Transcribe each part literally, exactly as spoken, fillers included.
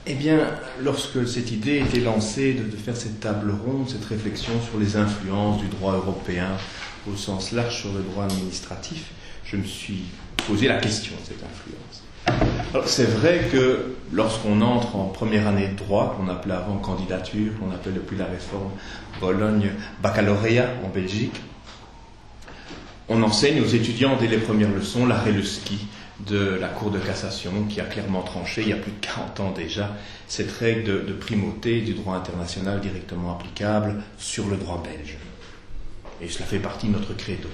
Eh bien, lorsque cette idée était lancée de, de faire cette table ronde, cette réflexion sur les influences du droit européen au sens large sur le droit administratif, je me suis posé la question de cette influence. Alors, c'est vrai que lorsqu'on entre en première année de droit, qu'on appelait avant candidature, qu'on appelle depuis la réforme Bologne baccalauréat en Belgique, on enseigne aux étudiants dès les premières leçons l'arrêt Le Ski de la Cour de cassation qui a clairement tranché, il y a plus de quarante ans déjà, cette règle de, de primauté du droit international directement applicable sur le droit belge. Et cela fait partie de notre credo.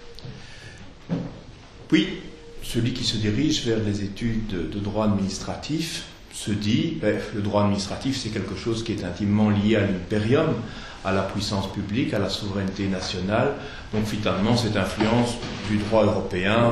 Puis, celui qui se dirige vers les études de, de droit administratif se dit, ben, le droit administratif c'est quelque chose qui est intimement lié à l'impérium, à la puissance publique, à la souveraineté nationale. Donc finalement, cette influence du droit européen,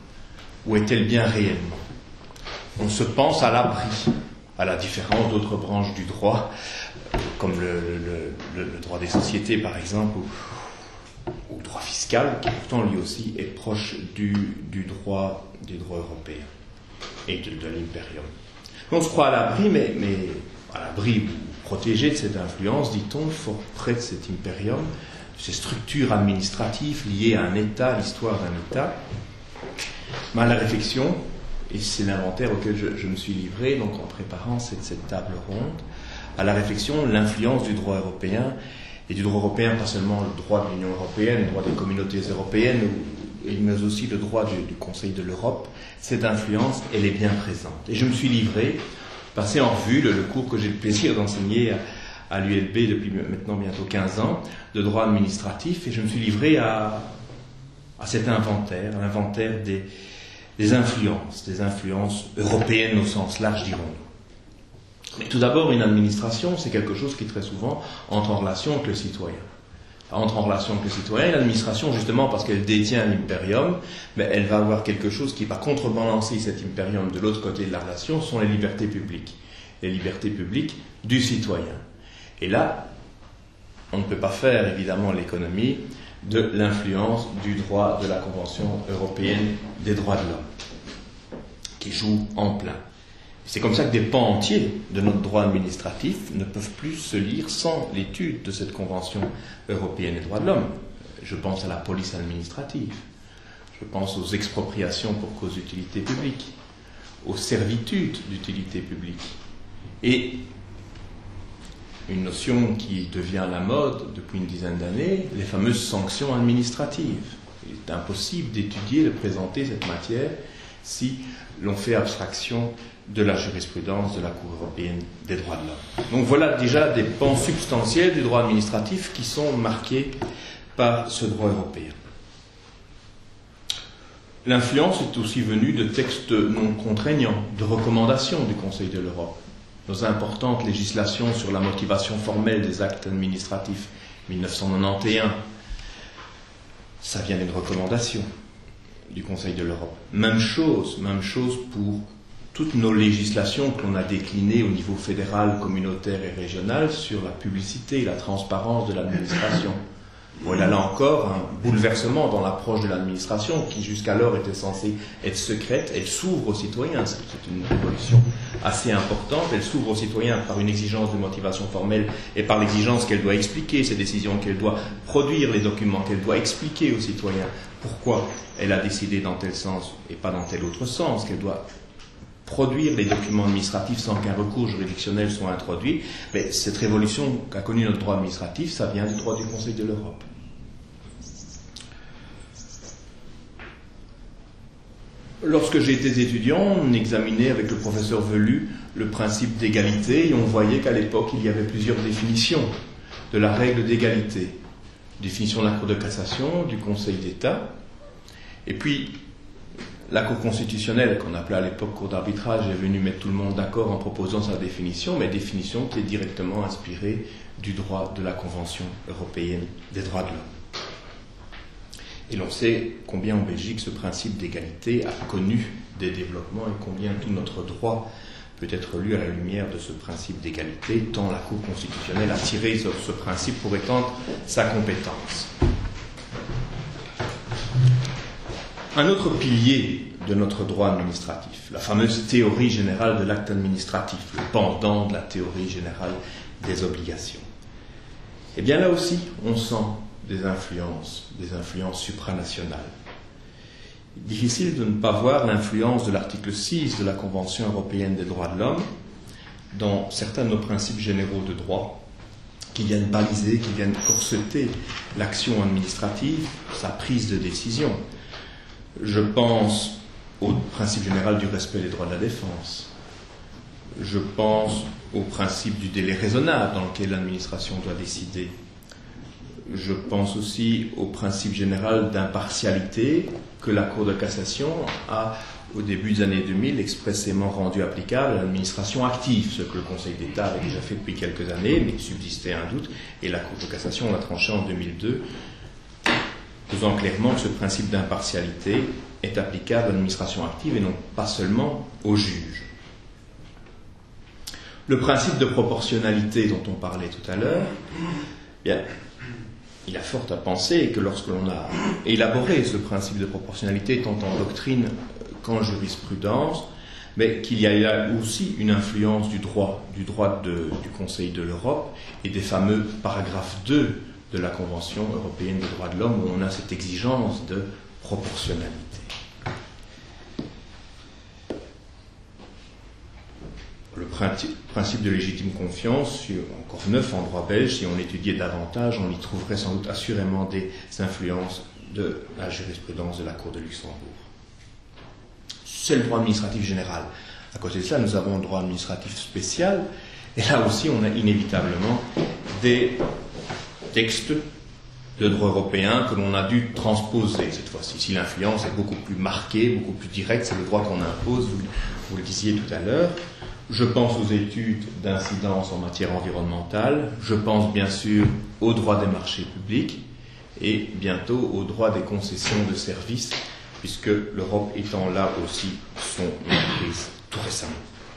où est-elle bien réellement? On se pense à l'abri, à la différence d'autres branches du droit, comme le, le, le, le droit des sociétés par exemple, ou, ou le droit fiscal, qui pourtant lui aussi est proche du, du, droit, du droit européen et de, de l'impérium. On se croit à l'abri, mais, mais à l'abri ou protégé de cette influence, dit-on, fort près de cet impérium, de ces structures administratives liées à un État, à l'histoire d'un État. Mais à la réflexion, et c'est l'inventaire auquel je, je me suis livré, donc en préparant cette, cette table ronde, à la réflexion, l'influence du droit européen, et du droit européen, pas seulement le droit de l'Union européenne, le droit des communautés européennes, mais aussi le droit du, du Conseil de l'Europe, cette influence, elle est bien présente. Et je me suis livré, passé en revue le, le cours que j'ai le plaisir d'enseigner à, à l'U L B depuis maintenant bientôt quinze ans, de droit administratif, et je me suis livré à, à cet inventaire, l'inventaire des, des influences, des influences européennes au sens large, dirons-nous. Mais tout d'abord, une administration, c'est quelque chose qui très souvent entre en relation avec le citoyen. Entre en relation avec le citoyen, l'administration, justement parce qu'elle détient l'impérium, mais elle va avoir quelque chose qui va contrebalancer cet impérium de l'autre côté de la relation, sont les libertés publiques. Les libertés publiques du citoyen. Et là, on ne peut pas faire évidemment l'économie de l'influence du droit de la Convention européenne des droits de l'homme, qui joue en plein. C'est comme ça que des pans entiers de notre droit administratif ne peuvent plus se lire sans l'étude de cette Convention européenne des droits de l'homme. Je pense à la police administrative, je pense aux expropriations pour cause d'utilité publique, aux servitudes d'utilité publique, et une notion qui devient à la mode depuis une dizaine d'années, les fameuses sanctions administratives. Il est impossible d'étudier, de présenter cette matière si l'on fait abstraction de la jurisprudence de la Cour européenne des droits de l'homme. Donc voilà déjà des pans substantiels du droit administratif qui sont marqués par ce droit européen. L'influence est aussi venue de textes non contraignants, de recommandations du Conseil de l'Europe. Nos importantes législations sur la motivation formelle des actes administratifs, mille neuf cent quatre-vingt-onze, ça vient d'une recommandation du Conseil de l'Europe. Même chose, même chose pour toutes nos législations que l'on a déclinées au niveau fédéral, communautaire et régional sur la publicité et la transparence de l'administration. Voilà là encore un bouleversement dans l'approche de l'administration qui jusqu'alors était censée être secrète. Elle s'ouvre aux citoyens, c'est une révolution assez importante. Elle s'ouvre aux citoyens par une exigence de motivation formelle et par l'exigence qu'elle doit expliquer ses décisions, qu'elle doit produire les documents, qu'elle doit expliquer aux citoyens pourquoi elle a décidé dans tel sens et pas dans tel autre sens, qu'elle doit produire les documents administratifs sans qu'un recours juridictionnel soit introduit. Mais cette révolution qu'a connue notre droit administratif, ça vient du droit du Conseil de l'Europe. Lorsque j'étais étudiant, on examinait avec le professeur Velu le principe d'égalité et on voyait qu'à l'époque, il y avait plusieurs définitions de la règle d'égalité. Définition de la Cour de cassation, du Conseil d'État, et puis la Cour constitutionnelle, qu'on appelait à l'époque Cour d'arbitrage, est venue mettre tout le monde d'accord en proposant sa définition, mais définition qui est directement inspirée du droit de la Convention européenne des droits de l'homme. Et l'on sait combien en Belgique ce principe d'égalité a connu des développements et combien tout notre droit peut être lu à la lumière de ce principe d'égalité, tant la Cour constitutionnelle a tiré sur ce principe pour étendre sa compétence. Un autre pilier de notre droit administratif, la fameuse théorie générale de l'acte administratif, le pendant de la théorie générale des obligations. Et bien là aussi, on sent des influences, des influences supranationales. Difficile de ne pas voir l'influence de l'article six de la Convention européenne des droits de l'homme dans certains de nos principes généraux de droit, qui viennent baliser, qui viennent corseter l'action administrative, sa prise de décision. Je pense au principe général du respect des droits de la défense. Je pense au principe du délai raisonnable dans lequel l'administration doit décider. Je pense aussi au principe général d'impartialité que la Cour de cassation a, au début des années deux mille, expressément rendu applicable à l'administration active, ce que le Conseil d'État avait déjà fait depuis quelques années, mais il subsistait un doute, et la Cour de cassation l'a tranché en deux mille deux, faisant clairement que ce principe d'impartialité est applicable à l'administration active et non pas seulement aux juges. Le principe de proportionnalité dont on parlait tout à l'heure, bien, il a fort à penser que lorsque l'on a élaboré ce principe de proportionnalité, tant en doctrine qu'en jurisprudence, mais qu'il y a là aussi une influence du droit, du droit de, du Conseil de l'Europe et des fameux paragraphes deux de la Convention européenne des droits de l'homme où on a cette exigence de proportionnalité. Le principe de légitime confiance, encore neuf en droit belge, si on l'étudiait davantage, on y trouverait sans doute assurément des influences de la jurisprudence de la Cour de Luxembourg. C'est le droit administratif général. À côté de ça, nous avons le droit administratif spécial, et là aussi, on a inévitablement des textes de droit européen que l'on a dû transposer cette fois-ci. Si l'influence est beaucoup plus marquée, beaucoup plus directe, c'est le droit qu'on impose, vous, vous le disiez tout à l'heure. Je pense aux études d'incidence en matière environnementale, je pense bien sûr au droit des marchés publics et bientôt au droit des concessions de services, puisque l'Europe étant là aussi son entreprise tout récemment.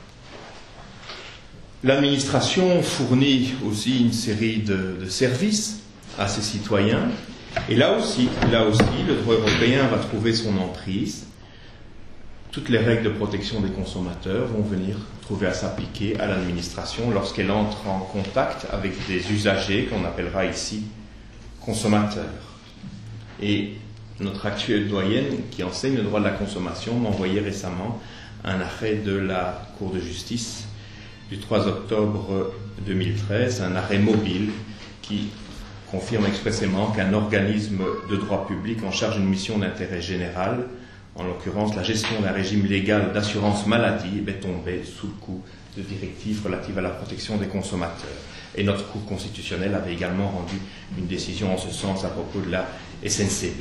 L'administration fournit aussi une série de, de services à ses citoyens, et là aussi, là aussi, le droit européen va trouver son emprise. Toutes les règles de protection des consommateurs vont venir trouver à s'appliquer à l'administration lorsqu'elle entre en contact avec des usagers qu'on appellera ici consommateurs. Et notre actuelle doyenne qui enseigne le droit de la consommation m'a envoyé récemment un arrêt de la Cour de justice du trois octobre deux mille treize, un arrêt mobile qui confirme expressément qu'un organisme de droit public en charge d'une mission d'intérêt général, en l'occurrence la gestion d'un régime légal d'assurance maladie, est tombée sous le coup de directives relatives à la protection des consommateurs. Et notre Cour constitutionnelle avait également rendu une décision en ce sens à propos de la S N C B.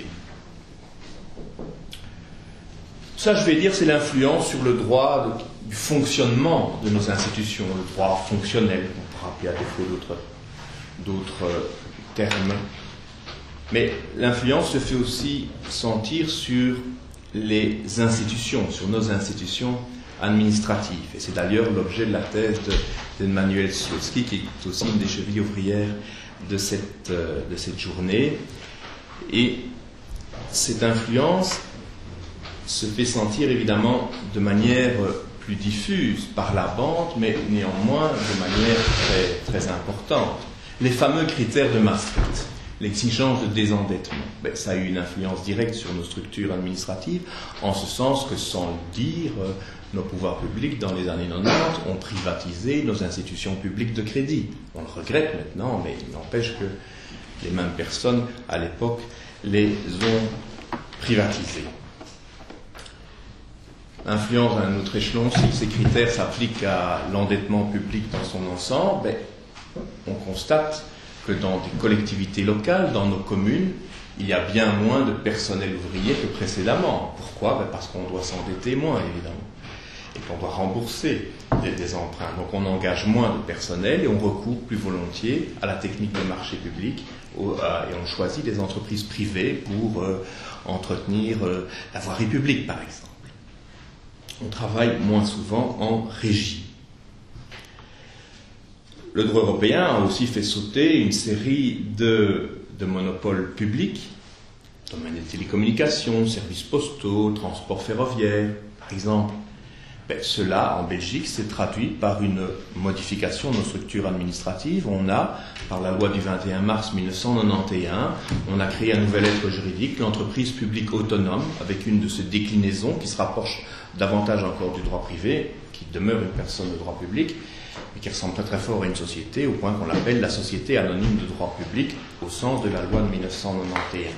Ça, je vais dire, c'est l'influence sur le droit de, du fonctionnement de nos institutions, le droit fonctionnel, on pourra appeler à défaut d'autres, d'autres termes. Mais l'influence se fait aussi sentir sur les institutions, sur nos institutions administratives. Et c'est d'ailleurs l'objet de la thèse d'Emmanuel Szyłowski, qui est aussi une des chevilles ouvrières de cette, de cette journée. Et cette influence se fait sentir évidemment de manière plus diffuse par la banque, mais néanmoins de manière très, très importante. Les fameux critères de Maastricht, l'exigence de désendettement, ben, ça a eu une influence directe sur nos structures administratives, en ce sens que, sans le dire, nos pouvoirs publics, dans les années quatre-vingt-dix, ont privatisé nos institutions publiques de crédit. On le regrette maintenant, mais il n'empêche que les mêmes personnes, à l'époque, les ont privatisées. Influence à un autre échelon, si ces critères s'appliquent à l'endettement public dans son ensemble, ben, on constate que dans des collectivités locales, dans nos communes, il y a bien moins de personnel ouvrier que précédemment. Pourquoi? Ben parce qu'on doit s'endetter moins, évidemment, et qu'on doit rembourser des, des emprunts. Donc on engage moins de personnel et on recourt plus volontiers à la technique des marchés publics au, à, et on choisit des entreprises privées pour euh, entretenir euh, la voirie publique, par exemple. On travaille moins souvent en régie. Le droit européen a aussi fait sauter une série de, de monopoles publics domaine des télécommunications, services postaux, transports ferroviaires, par exemple. Ben, cela, en Belgique, s'est traduit par une modification de nos structures administratives. On a, par la loi du vingt et un mars mille neuf cent quatre-vingt-onze, on a créé un nouvel être juridique, l'entreprise publique autonome, avec une de ses déclinaisons qui se rapproche davantage encore du droit privé, qui demeure une personne de droit public, mais qui ressemble très très fort à une société, au point qu'on l'appelle la société anonyme de droit public, au sens de la loi de mille neuf cent quatre-vingt-onze.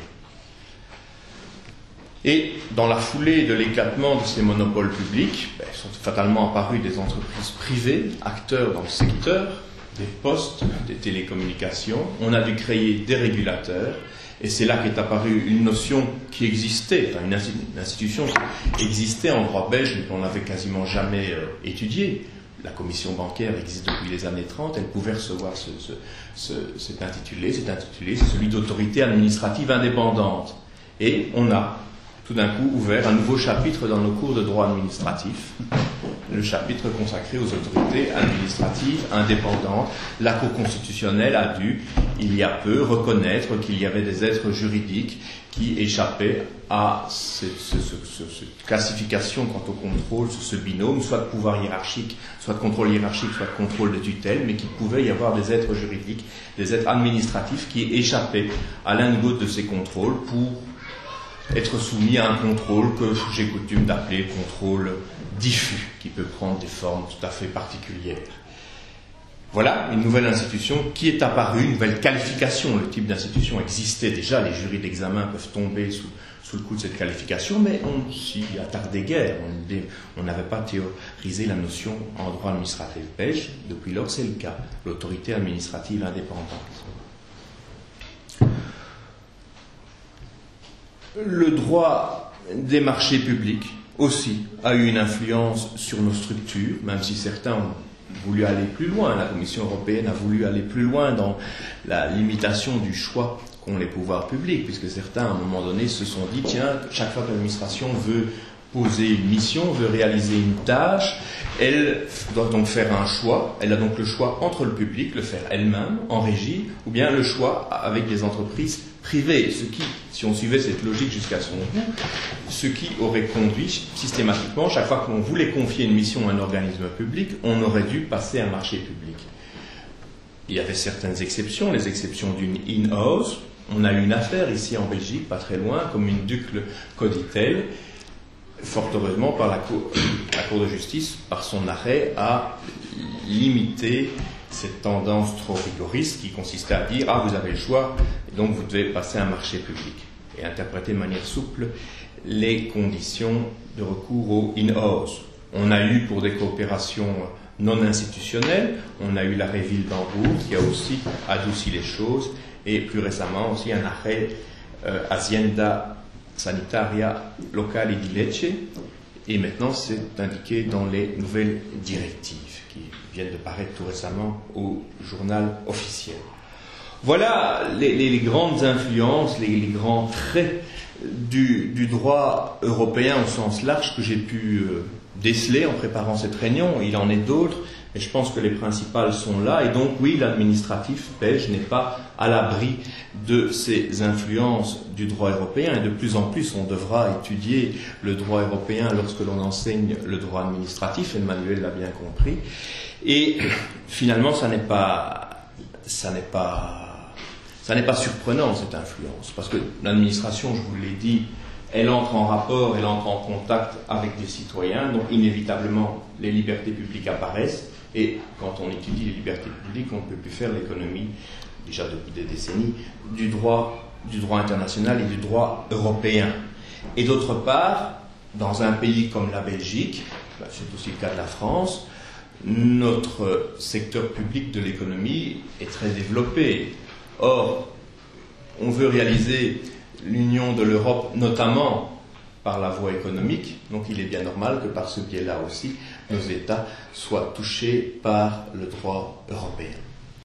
Et dans la foulée de l'éclatement de ces monopoles publics, ben, sont fatalement apparues des entreprises privées, acteurs dans le secteur, des postes, des télécommunications. On a dû créer des régulateurs, et c'est là qu'est apparue une notion qui existait, enfin une institution qui existait en droit belge, mais qu'on n'avait quasiment jamais euh, étudiée. La commission bancaire existe depuis les années trente, elle pouvait recevoir ce, ce, ce, cet intitulé, cet intitulé, c'est celui d'autorité administrative indépendante. Et on a tout d'un coup ouvert un nouveau chapitre dans nos cours de droit administratif, le chapitre consacré aux autorités administratives indépendantes. La Cour constitutionnelle a dû, il y a peu, reconnaître qu'il y avait des êtres juridiques qui échappaient à cette, cette, cette, cette classification quant au contrôle, ce binôme, soit de pouvoir hiérarchique, soit de contrôle hiérarchique, soit de contrôle de tutelle, mais qu'il pouvait y avoir des êtres juridiques, des êtres administratifs qui échappaient à l'un ou l'autre de ces contrôles pour être soumis à un contrôle que j'ai coutume d'appeler contrôle diffus, qui peut prendre des formes tout à fait particulières. Voilà une nouvelle institution qui est apparue, une nouvelle qualification. Le type d'institution existait déjà, les jurys d'examen peuvent tomber sous, sous le coup de cette qualification, mais on s'y attardait guère. On n'avait pas théorisé la notion en droit administratif belge. Depuis lors, c'est le cas, l'autorité administrative indépendante. Le droit des marchés publics aussi a eu une influence sur nos structures, même si certains ont voulu aller plus loin. La Commission européenne a voulu aller plus loin dans la limitation du choix qu'ont les pouvoirs publics, puisque certains, à un moment donné, se sont dit, tiens, chaque fois que l'administration veut poser une mission, veut réaliser une tâche, elle doit donc faire un choix. Elle a donc le choix entre le public, le faire elle-même, en régie, ou bien le choix avec des entreprises privées. Ce qui, si on suivait cette logique jusqu'à son bout, ce qui aurait conduit systématiquement, chaque fois qu'on voulait confier une mission à un organisme public, on aurait dû passer un marché public. Il y avait certaines exceptions, les exceptions d'une in-house. On a eu une affaire ici en Belgique, pas très loin, comme une Ducle Coditel, fort heureusement, par la cour, la Cour de justice, par son arrêt, a limité cette tendance trop rigoriste qui consistait à dire « Ah, vous avez le choix, et donc vous devez passer un marché public » et interpréter de manière souple les conditions de recours au in-house. On a eu, pour des coopérations non institutionnelles, on a eu l'arrêt Ville d'Hambourg qui a aussi adouci les choses, et plus récemment aussi un arrêt euh, Hacienda Sanitaria Locale di Lecce, et maintenant c'est indiqué dans les nouvelles directives qui viennent de paraître tout récemment au journal officiel. Voilà les, les, les grandes influences, les, les grands traits du, du droit européen au sens large que j'ai pu euh, déceler en préparant cette réunion. Il en est d'autres, mais je pense que les principales sont là, et donc oui, l'administratif belge n'est pas à l'abri de ces influences du droit européen, et de plus en plus on devra étudier le droit européen lorsque l'on enseigne le droit administratif, Emmanuel l'a bien compris, et finalement ça n'est pas ça n'est pas ça n'est pas surprenant cette influence, parce que l'administration, je vous l'ai dit, elle entre en rapport, elle entre en contact avec des citoyens, donc inévitablement les libertés publiques apparaissent, et quand on étudie les libertés publiques, on ne peut plus faire l'économie, déjà depuis des décennies, du droit, du droit international et du droit européen. Et d'autre part, dans un pays comme la Belgique, c'est aussi le cas de la France, notre secteur public de l'économie est très développé. Or, on veut réaliser l'union de l'Europe, notamment par la voie économique, donc il est bien normal que par ce biais-là aussi, nos États soient touchés par le droit européen.